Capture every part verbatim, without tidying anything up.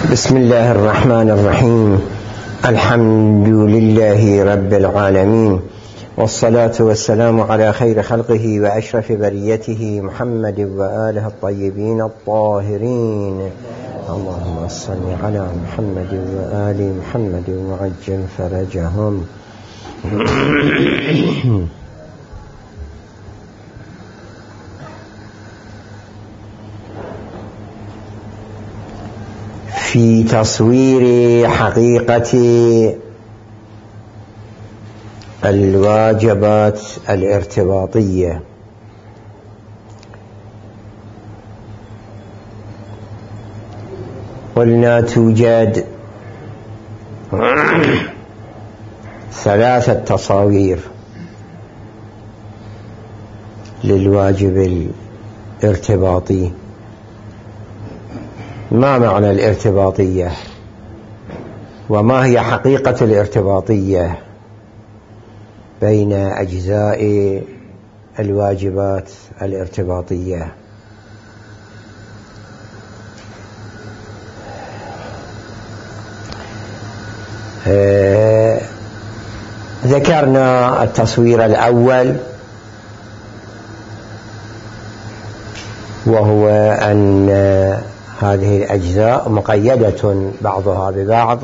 بسم الله الرحمن الرحيم. الحمد لله رب العالمين، والصلاة والسلام على خير خلقه وأشرف بريته محمد وآله الطيبين الطاهرين. اللهم صل على محمد وآل محمد وعجل فرجهم. في تصوير حقيقة الواجبات الارتباطية، قلنا توجد ثلاثة تصاوير للواجب الارتباطي. ما معنى الارتباطية؟ وما هي حقيقة الارتباطية بين أجزاء الواجبات الارتباطية؟ آه ذكرنا التصوير الأول، وهو أن هذه الأجزاء مقيدة بعضها ببعض،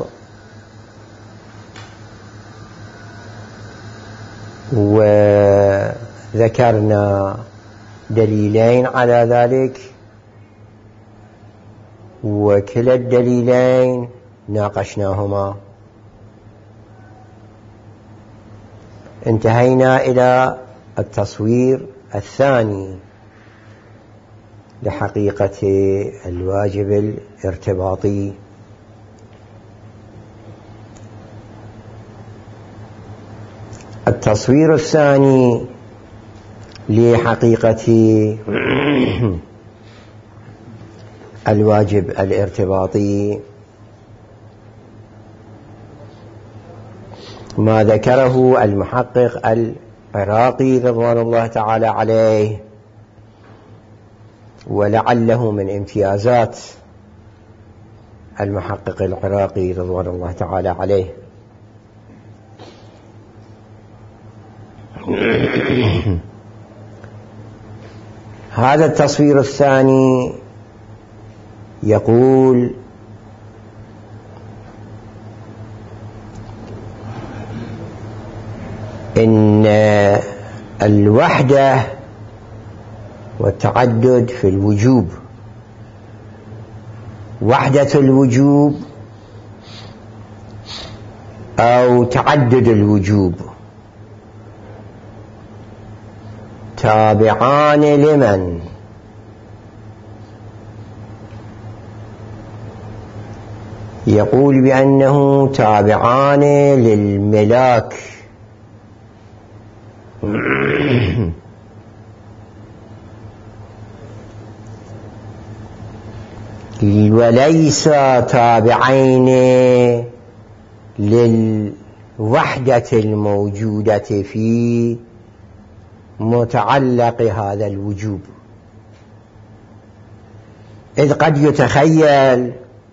وذكرنا دليلين على ذلك، وكلا الدليلين ناقشناهما. انتهينا إلى التصوير الثاني لحقيقة الواجب الارتباطي. التصوير الثاني لحقيقة الواجب الارتباطي ما ذكره المحقق العراقي رضوان الله تعالى عليه، ولعله من امتيازات المحقق العراقي رضوان الله تعالى عليه. هذا التصوير الثاني يقول إن الوحدة والتعدد في الوجوب، وحدة الوجوب أو تعدد الوجوب تابعان لمن؟ يقول بأنه تابعان للملاك وليس تابعين للوحدة الموجودة في متعلق هذا الوجوب. إذ قد يتخيل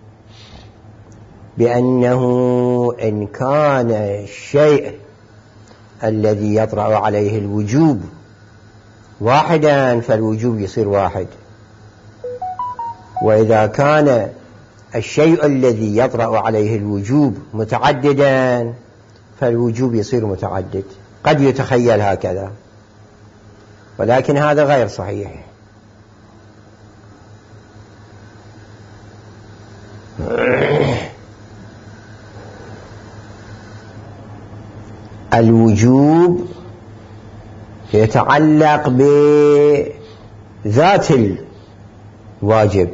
بأنه إن كان الشيء الذي يطرأ عليه الوجوب واحدا فالوجوب يصير واحد، وإذا كان الشيء الذي يطرأ عليه الوجوب متعددا فالوجوب يصير متعدد. قد يتخيل هكذا، ولكن هذا غير صحيح. الوجوب يتعلق بذات الواجب،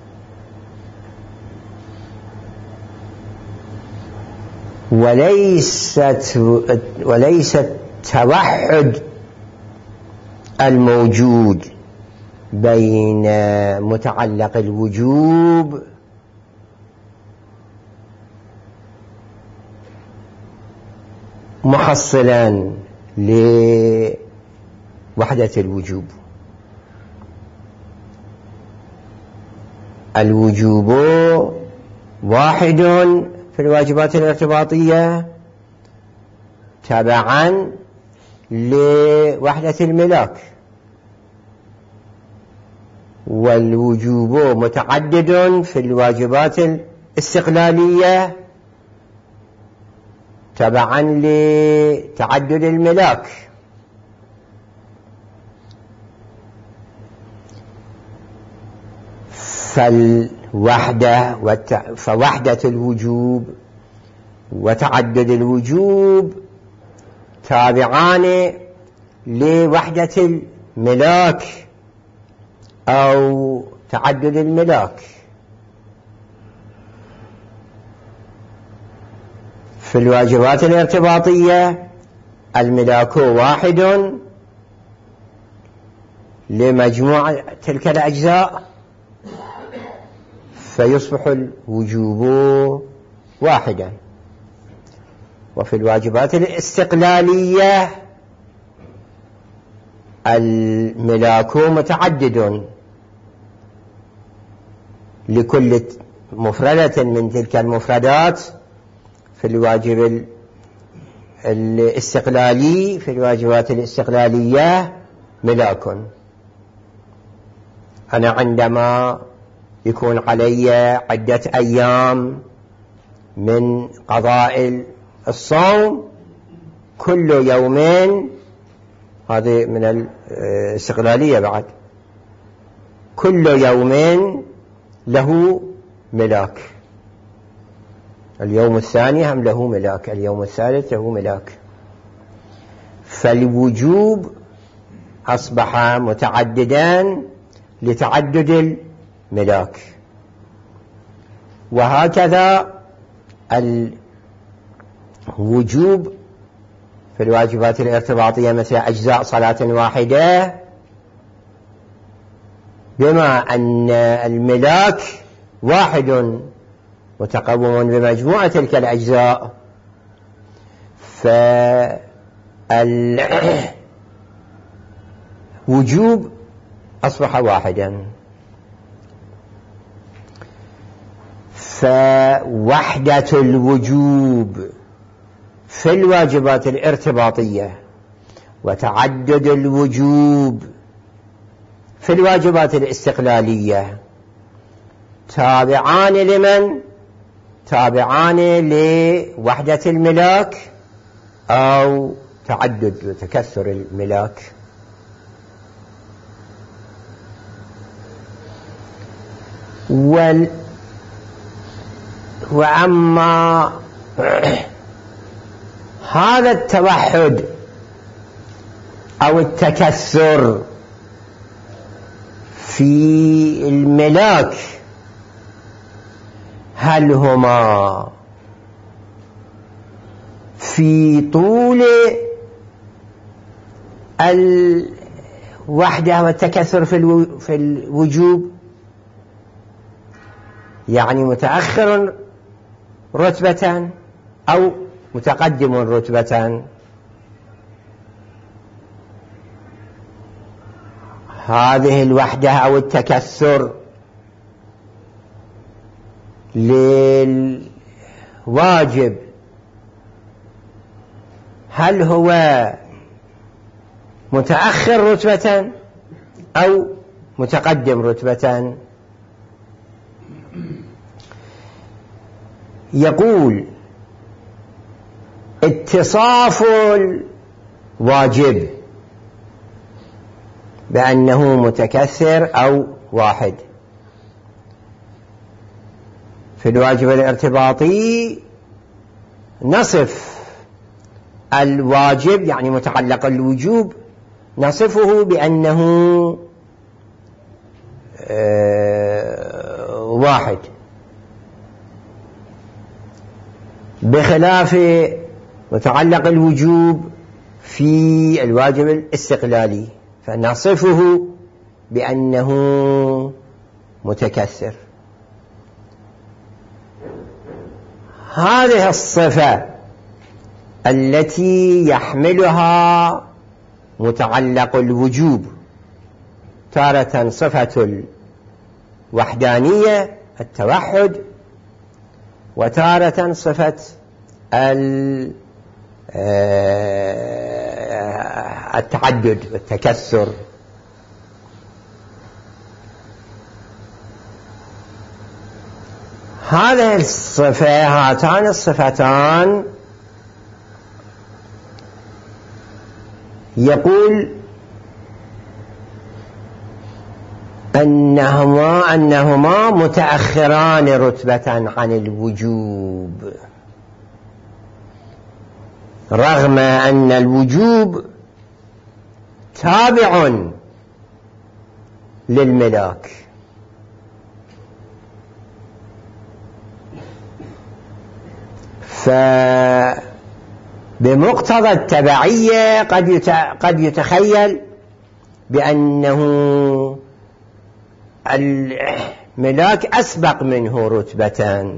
وليست وليس التوحد الموجود بين متعلق الوجوب محصلا لوحدة الوجوب. الوجوب واحد في الواجبات الارتباطية تبعا لوحدة الملاك، والوجوب متعدد في الواجبات الاستقلالية تبعا لتعدد الملاك. فالوحدة والت... فوحدة الوجوب وتعدد الوجوب تابعان لوحدة الملاك أو تعدد الملاك. في الواجبات الارتباطية الملاك واحد لمجموع تلك الأجزاء، فيصبح الوجوب واحدا. وفي الواجبات الاستقلالية الملاك متعدد لكل مفردة من تلك المفردات. في الواجب الاستقلالي في الواجبات الاستقلالية ملاك. أنا عندما يكون علي عدة أيام من قضاء الصوم كل يومين، هذه من الاستقلالية بعد، كل يومين له ملاك. اليوم الثاني هم له ملاك، اليوم الثالث له ملاك. فالوجوب أصبح متعددا لتعدد الملاك. وهكذا الوجوب في الواجبات الارتباطية مثل أجزاء صلاة واحدة، بما أن الملاك واحد متقوم بمجموعة تلك الأجزاء، فالوجوب أصبح واحدا. فوحدة الوجوب في الواجبات الارتباطية وتعدد الوجوب في الواجبات الاستقلالية تابعان لمن؟ تابعان لوحدة الملاك أو تعدد وتكثر الملاك. وال وأما هذا التوحد أو التكثر في الملاك، هل هما في طول الوحدة والتكثر في الوجوب، يعني متأخر رتبة أو متقدم رتبة؟ هذه الوحدة أو التكثر للواجب هل هو متأخر رتبة أو متقدم رتبة؟ يقول اتصاف الواجب بأنه متكثر أو واحد. في الواجب الارتباطي نصف الواجب يعني متعلق الوجوب، نصفه بأنه آه واحد، بخلاف متعلق الوجوب في الواجب الاستقلالي فنصفه بأنه متكثر. هذه الصفة التي يحملها متعلق الوجوب، تارة صفة الوحدانية التوحد، وتارة صفة التعدد والتكثر. هذه الصفة هاتان الصفتان يقول أنهما, أنهما متأخران رتبة عن الوجوب، رغم أن الوجوب تابع للملاك. فبمقتضى التبعية قد يتخيل بأنه الملاك أسبق منه رتبة،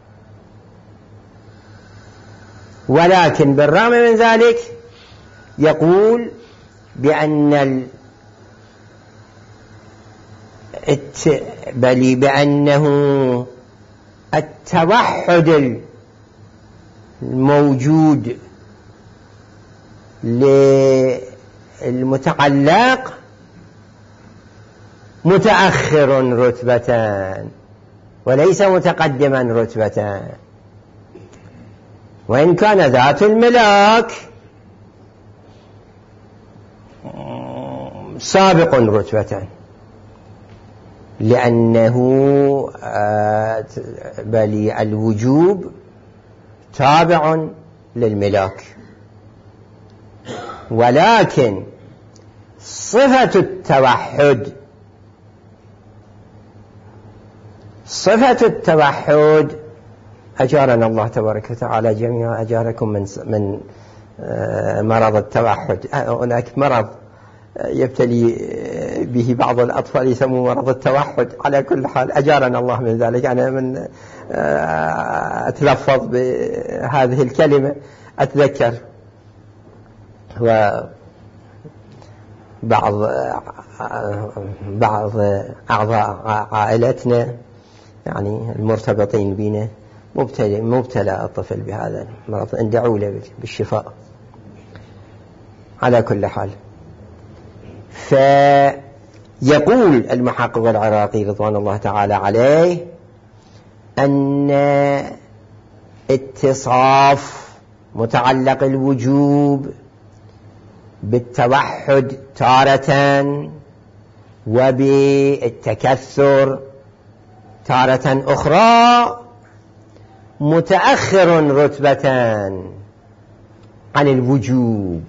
ولكن بالرغم من ذلك يقول بأن الت... بل بأنه التوحد الموجود للمتعلق متأخر رتبتان وليس متقدما رتبتان، وإن كان ذات الملاك سابق رتبتان، لأنه بل الوجوب تابع للملاك، ولكن صفة التوحد صفة التوحد أجارنا الله تبارك وتعالى جميعا، أجاركم من من مرض التوحد. هناك مرض يبتلي به بعض الأطفال يسموه مرض التوحد. على كل حال أجارنا الله من ذلك. أنا من أتلفظ بهذه الكلمة أتذكر وبعض بعض أعضاء عائلتنا يعني المرتبطين بنا مبتلى مبتلى الطفل بهذا المرض، ندعو له بالشفاء. على كل حال، فيقول المحقق العراقي رضوان الله تعالى عليه أن اتصاف متعلق الوجوب بالتوحد تارة وبالتكثر تارة أخرى متأخر رتبة عن الوجوب،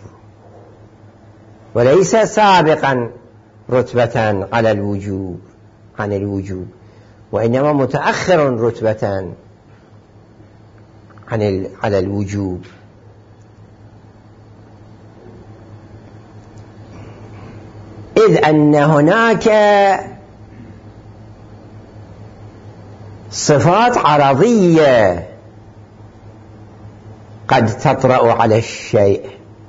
وليس سابقا رتبة على الوجوب عن الوجوب، وإنما متأخر رتبة عن على الوجوب. إذ أن هناك صفات عرضية قد تطرأ على الشيء،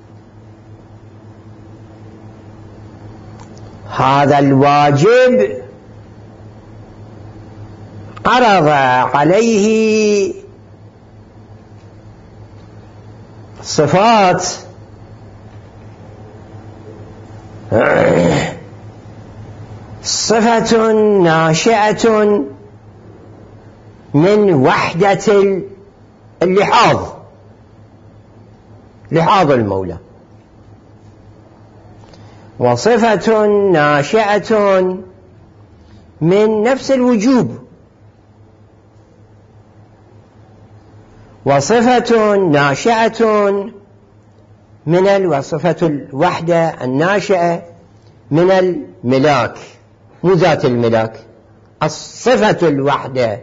هذا الواجب عرض عليه صفات صفة ناشئة من وحدة اللحاظ، لحاظ المولى، وصفة ناشئة من نفس الوجوب، وصفة ناشئة من وصفة الوحدة الناشئة من الملاك، مو ذات الملاك، الصفة الوحدة.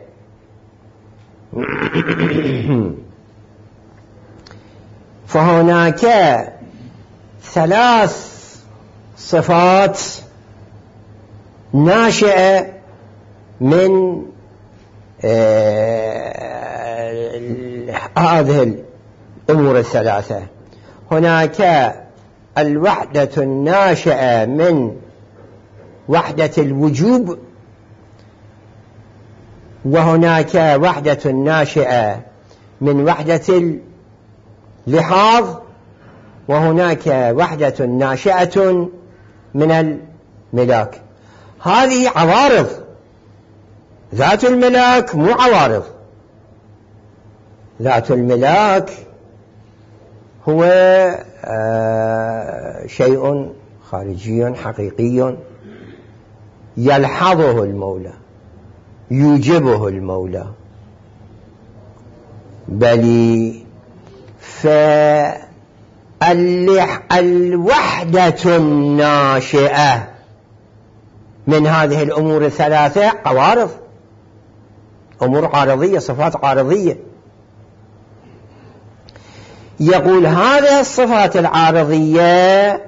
فهناك ثلاث صفات ناشئة من هذه الأمور الثلاثة. هناك الوحدة الناشئة من وحدة الوجوب، وهناك وحدة ناشئة من وحدة اللحاظ، وهناك وحدة ناشئة من الملاك. هذه عوارض، ذات الملاك مو عوارض. ذات الملاك هو آه شيء خارجي حقيقي يلحظه المولى، يوجبه المولى. بل فالوحدة الناشئة من هذه الأمور الثلاثة عوارض، أمور عارضية، صفات عارضية. يقول هذه الصفات العارضية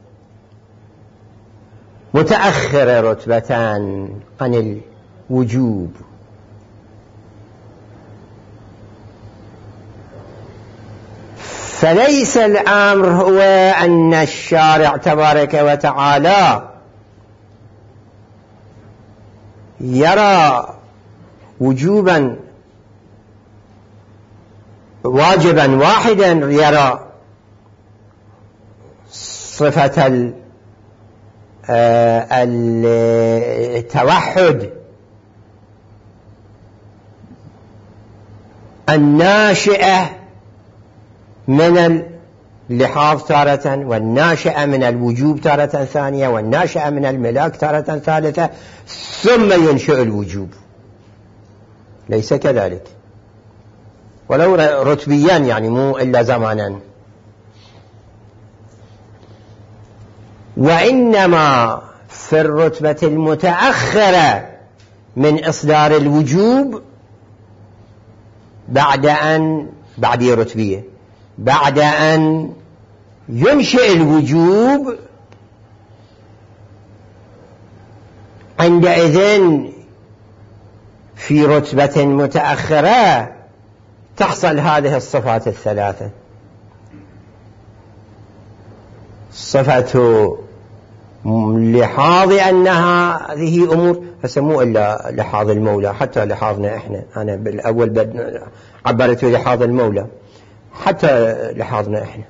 متأخرة رتبة عن الوجوب، فليس الأمر هو أن الشارع تبارك وتعالى يرى وجوبا واجبا واحدا، يرى صفة التوحد الناشئة من اللحاظ تارة، والناشئة من الوجوب تارة ثانية، والناشئة من الملاك تارة ثالثة، ثم ينشئ الوجوب. ليس كذلك، ولو رتبيا، يعني مو إلا زمانا. وإنما في الرتبة المتأخرة من إصدار الوجوب بعد أن بعد رتبية بعد أن ينشئ الوجوب، عندئذ في رتبة متأخرة تحصل هذه الصفات الثلاثة: صفة لحاظ أنها هذه أمور فسموه إلا لحاظ المولى، حتى لحاظنا إحنا. أنا بالأول عبرت لحاظ المولى، حتى لحاظنا إحنا.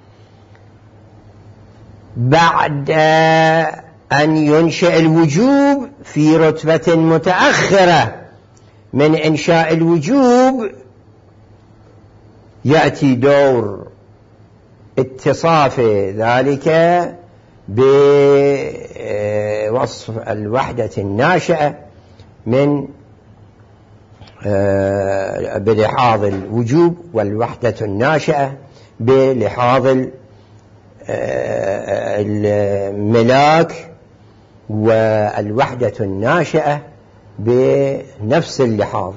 بعد أن ينشئ الوجوب في رتبة متأخرة من إنشاء الوجوب، يأتي دور اتصاف ذلك بوصف الوحدة الناشئة من بلحاظ الوجوب، والوحدة الناشئة بلحاظ الملاك، والوحدة الناشئة بنفس اللحاظ.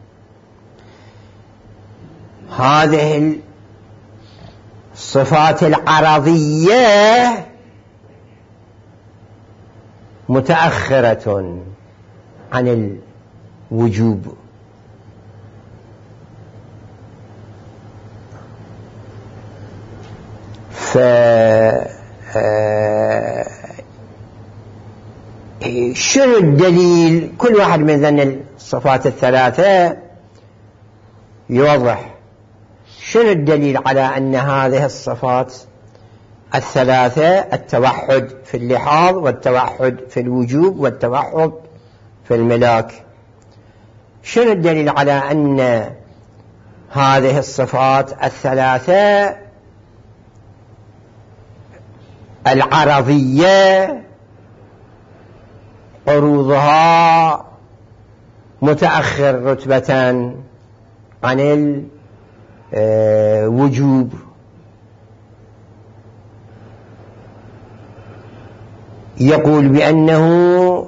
هذه الصفات العرضية متأخرة عن الوجوب، ف شنو الدليل؟ كل واحد من ذن الصفات الثلاثة يوضح شنو الدليل على أن هذه الصفات الثلاثة، التوحد في اللحاظ، والتوحد في الوجوب، والتوحد في الملاك، شنو الدليل على أن هذه الصفات الثلاثة العرضية عروضها متأخر رتبة عن الوجوب؟ يقول بأنه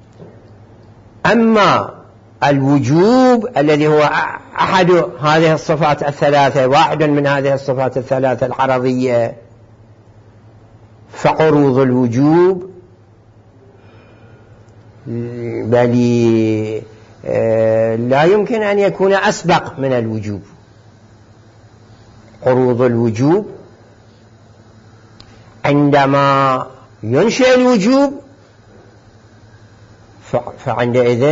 أما الوجوب الذي هو أحد هذه الصفات الثلاثة، واحد من هذه الصفات الثلاثة العرضية، فعروض الوجوب بل لا يمكن أن يكون أسبق من الوجوب. عروض الوجوب عندما ينشئ الوجوب فعندئذ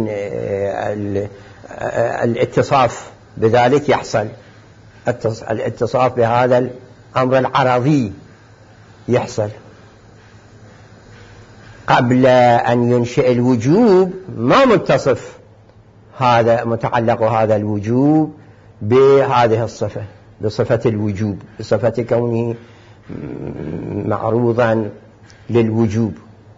الاتصاف بذلك يحصل، الاتصاف بهذا الأمر العرضي يحصل. قبل أن ينشئ الوجوب ما متصف هذا متعلق هذا الوجوب بهذه الصفة، بصفة الوجوب، بصفة كونه معروضا للوجوب.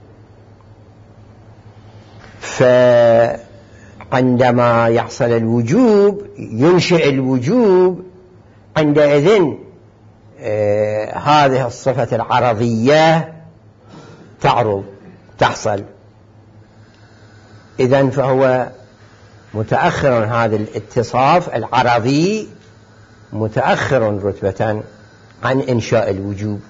فعندما يحصل الوجوب ينشئ الوجوب، عندئذ آه هذه الصفة العرضية تعرض تحصل. إذن فهو متأخر، هذا الاتصاف العرضي متأخر رتبة عن إنشاء الوجوب.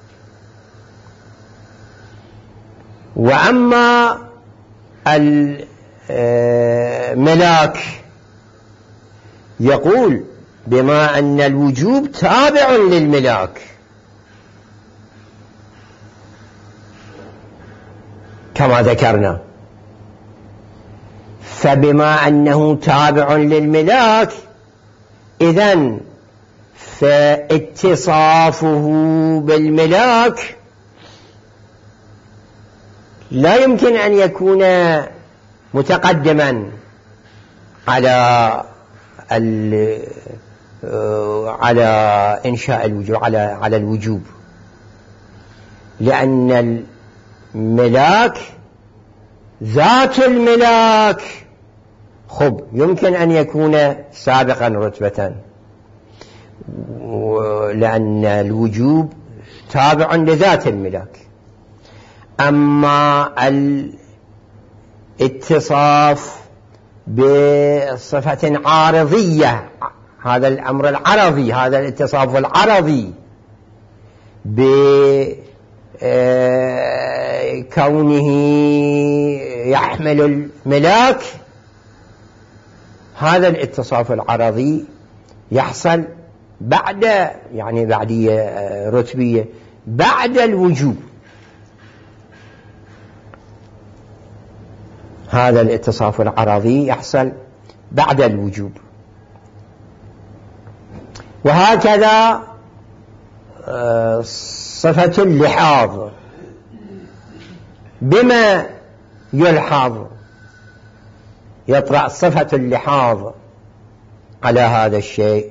وأما الملاك يقول بما أن الوجوب تابع للملاك، كما ذكرنا، فبما أنه تابع للملاك إذن فاتصافه بالملاك لا يمكن أن يكون متقدما على على إنشاء الوجوب، على على الوجوب، لأن الملاك ذات الملاك خب يمكن أن يكون سابقا رتبة، لأن الوجوب تابع لذات الملاك. أما الاتصاف بصفة عارضية، هذا الأمر العرضي، هذا الاتصاف العرضي بكونه يحمل الملاك، هذا الاتصاف العرضي يحصل بعد، يعني بعدية رتبية بعد الوجوب. هذا الاتصاف العرضي يحصل بعد الوجوب. وهكذا صفة اللحاظ، بما يلحظ يطرأ صفة اللحاظ على هذا الشيء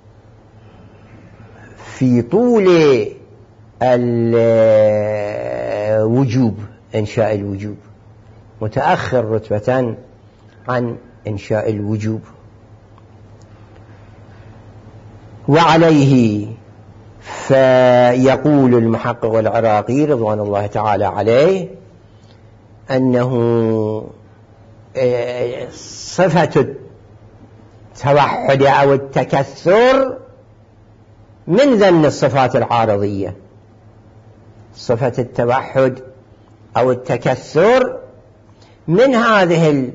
في طول الوجوب، إنشاء الوجوب متأخر رتبة عن إنشاء الوجوب. وعليه فيقول المحقق العراقي رضوان الله تعالى عليه أنه صفة التوحد أو التكثر من ضمن الصفات العارضية. صفة التوحد أو التكثر من هذه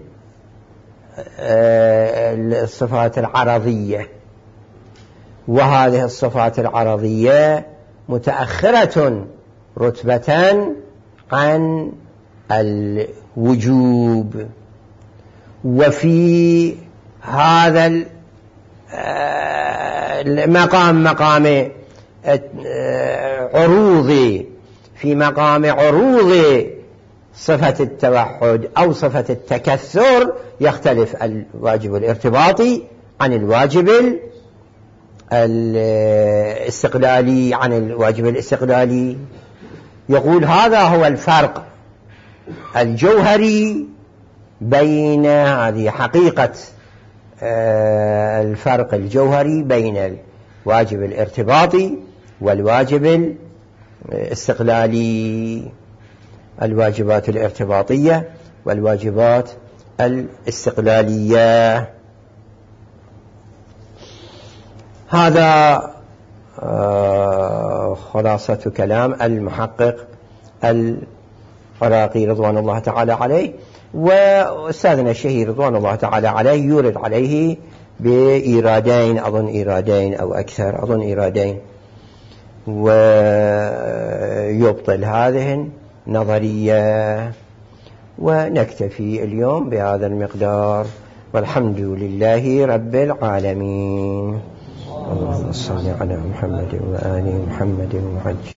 الصفات العرضية، وهذه الصفات العرضية متأخرة رتبة عن الوجوب. وفي هذا المقام، مقام عروض، في مقام عروض صفة التوحد أو صفة التكثر، يختلف الواجب الارتباطي عن الواجب الاستقلالي عن الواجب الاستقلالي. يقول هذا هو الفرق الجوهري بين، هذه حقيقة الفرق الجوهري بين الواجب الارتباطي والواجب الاستقلالي، الواجبات الارتباطية والواجبات الاستقلالية. هذا خلاصة كلام المحقق العراقي رضوان الله تعالى عليه. وأستاذنا الشهير رضوان الله تعالى عليه يورد عليه بإيرادين، أظن إيرادين أو أكثر، أظن إيرادين، ويبطل هذه النظرية ونكتفي اليوم بهذا المقدار، والحمد لله رب العالمين. اللهم صل على محمد وآل محمد وعجل.